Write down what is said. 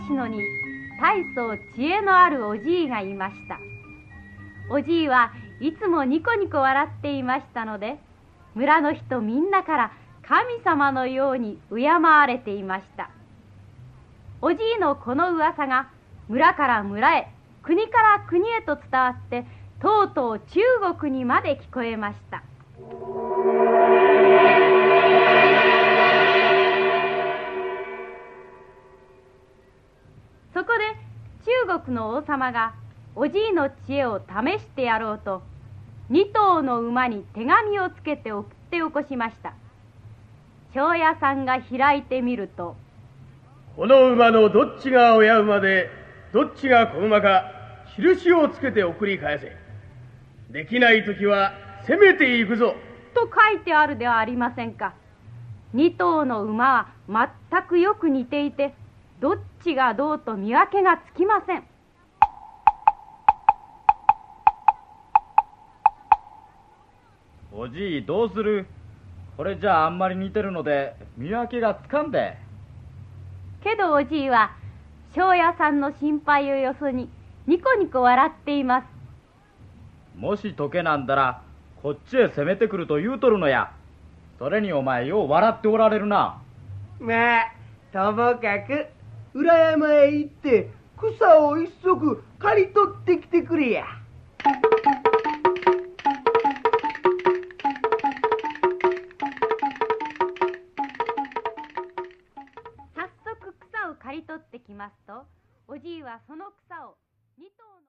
し野に大層知恵のあるおじいがいました。おじいはいつもニコニコ笑っていましたので、村の人みんなから神様のように敬われていました。おじいのこの噂が村から村へ、国から国へと伝わって、とうとう中国にまで聞こえました。そこで中国の王様がおじいの知恵を試してやろうと、2頭の馬に手紙をつけて送って起こしました。庄屋さんが開いてみると、 この馬のどっちが親馬でどっちが子馬か印をつけて送り返せ。できないときは攻めていくぞと書いてあるではありませんか。2頭の馬は全くよく似ていて、どっちがどうと見分けがつきません。 おじいどうする？これじゃあんまり似てるので見分けがつかんで。 けどおじいは庄屋さんの心配をよそにニコニコ笑っています。 もし解けなんだらこっちへ攻めてくると言うとるのや。それにお前よう笑っておられるな。 まあともかく裏山へ行って草を一足刈り取ってきてくれや。